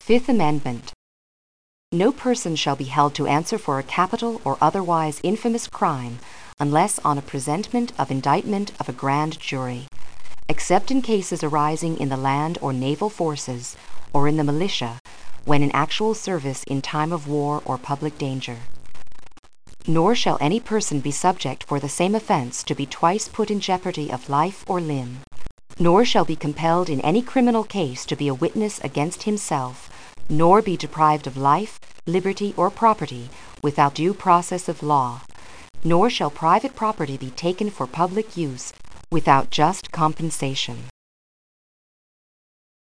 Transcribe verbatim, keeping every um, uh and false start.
Fifth Amendment. No person shall be held to answer for a capital or otherwise infamous crime unless on a presentment of indictment of a grand jury, except in cases arising in the land or naval forces or in the militia, when in actual service in time of war or public danger. Nor shall any person be subject for the same offense to be twice put in jeopardy of life or limb, nor shall be compelled in any criminal case to be a witness against himself, nor be deprived of life, liberty, or property without due process of law, nor shall private property be taken for public use without just compensation.